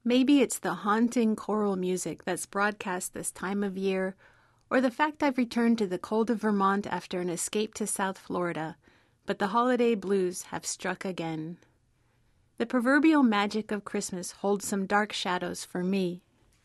Maybe it's the haunting choral music that's broadcast this time of year, or the fact I've returned to the cold of Vermont after an escape to South Florida, but the holiday blues have struck again. The proverbial magic of Christmas holds some dark shadows for me.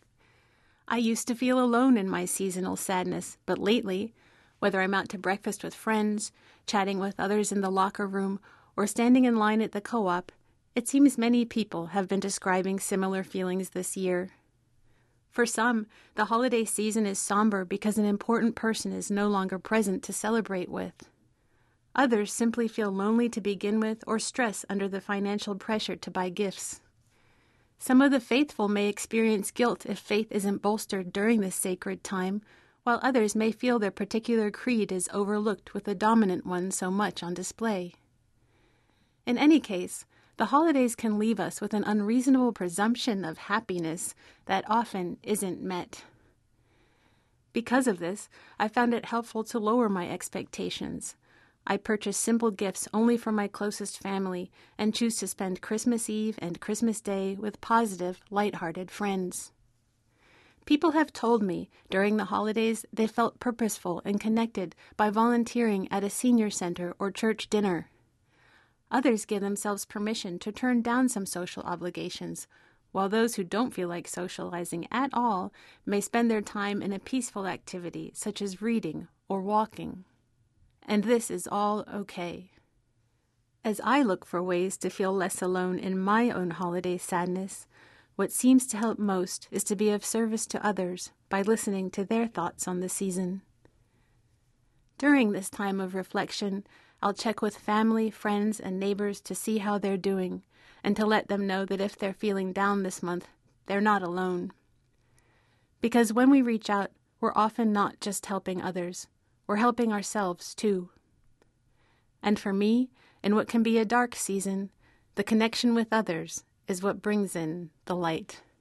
I used to feel alone in my seasonal sadness, but lately, whether I'm out to breakfast with friends, chatting with others in the locker room, or standing in line at the co-op, it seems many people have been describing similar feelings this year. For some, the holiday season is somber because an important person is no longer present to celebrate with. Others simply feel lonely to begin with or stress under the financial pressure to buy gifts. Some of the faithful may experience guilt if faith isn't bolstered during this sacred time, while others may feel their particular creed is overlooked with the dominant one so much on display. In any case, the holidays can leave us with an unreasonable presumption of happiness that often isn't met. Because of this, I found it helpful to lower my expectations. I purchase simple gifts only for my closest family and choose to spend Christmas Eve and Christmas Day with positive, lighthearted friends. People have told me during the holidays they felt purposeful and connected by volunteering at a senior center or church dinner. Others give themselves permission to turn down some social obligations, while those who don't feel like socializing at all may spend their time in a peaceful activity such as reading or walking. And this is all okay. As I look for ways to feel less alone in my own holiday sadness, what seems to help most is to be of service to others by listening to their thoughts on the season. During this time of reflection, I'll check with family, friends, and neighbors to see how they're doing, and to let them know that if they're feeling down this month, they're not alone. Because when we reach out, we're often not just helping others, we're helping ourselves too. And for me, in what can be a dark season, the connection with others is what brings in the light.